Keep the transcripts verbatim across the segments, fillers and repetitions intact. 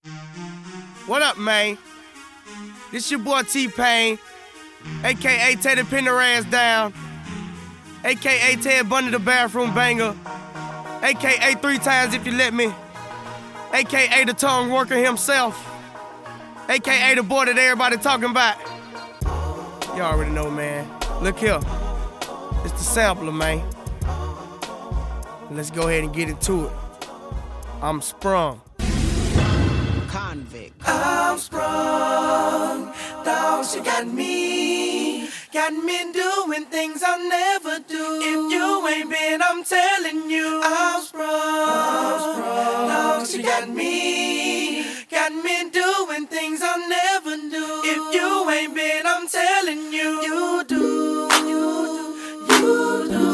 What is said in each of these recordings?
What up, man? This your boy T-Pain, a k a. Teddy Pin Her Ass Down, a k a. Ted Bundy the Bathroom Banger, a k a Three Times If You Let Me, a k a the tongue worker himself, a k a the boy that everybody talking about. You already know, man. Look here. It's the sampler, man. Let's go ahead and get into it. I'm sprung. Convict. I'm sprung, dog, she got me. Got me doing things I'll never do. If you ain't been, I'm telling you. I'm sprung, I'm sprung, dog, she got me. Got me doing things I'll never do. If you ain't been, I'm telling you. You do, you do, you do.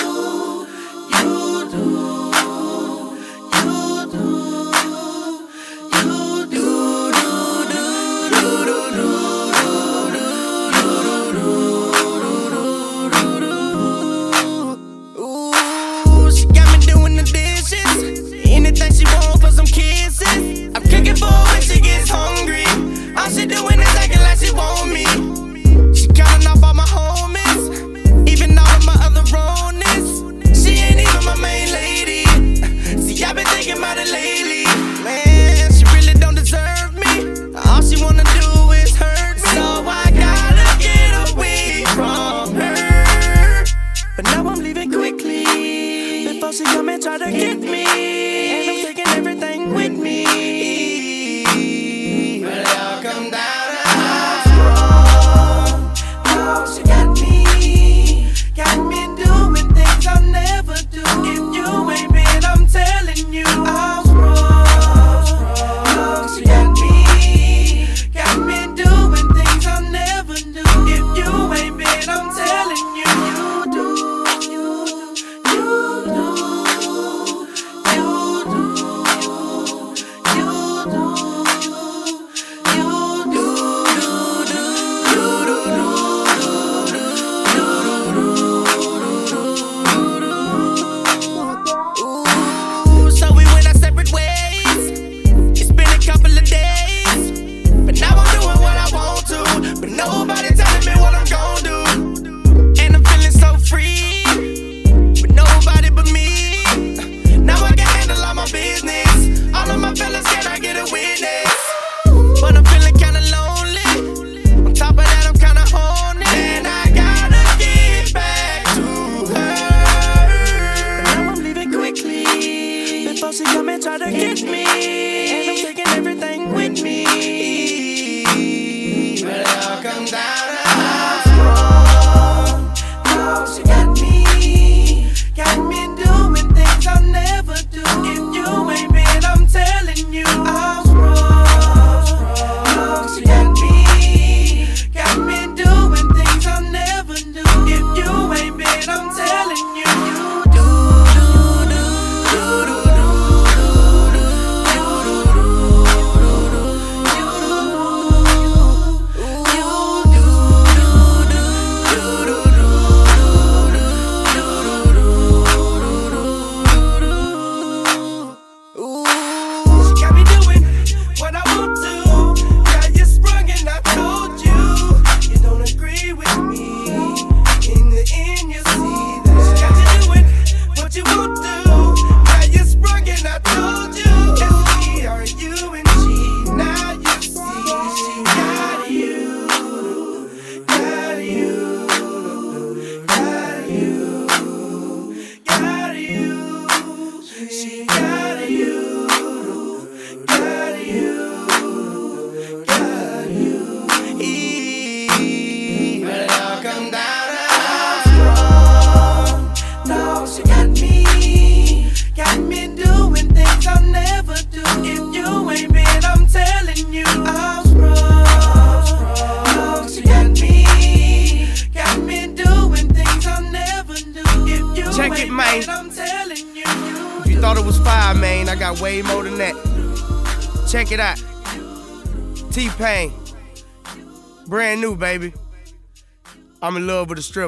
Anything she want for some kisses. I'm cooking for her when she gets hungry. All she doing is acting like she want me. She counting off all my homies, even all of my other wrongness. She ain't even my main lady. See, I've been thinking about it lately. Man, she really don't deserve me. All she wanna do is hurt me. So I gotta get away from her. But now I'm leaving quickly before she come and try to get me. Everything with me, but I'll come down to I'm sprung, oh, she got me, got me doing things I'll never do. If you ain't been, I'm telling you, I'm sprung, oh, she got me, got me doing things I'll never do. If you ain't been, I'm telling you, you do, you do, you do. She come and try to get me, and I'm taking everything with me. But I'll come down to I'm sprung, oh, she got me, got me doing things I'll never do. If you ain't been, I'm telling you, I'm sprung, oh, she got me, got me doing things I'll never do. If you ain't been, I'm telling you, you do, do, do, do, do. She got you, got you, got you. E but I'll come down to I'm sprung, no, she got me, got me doing things I'll never do. If you ain't been, I'm telling you, I'm sprung, no, she got me, got me doing things I'll never do. If you Check ain't it, man. been, I'm telling you. You thought it was five, man. I got way more than that. Check it out. T-Pain. Brand new, baby. I'm in love with a strip.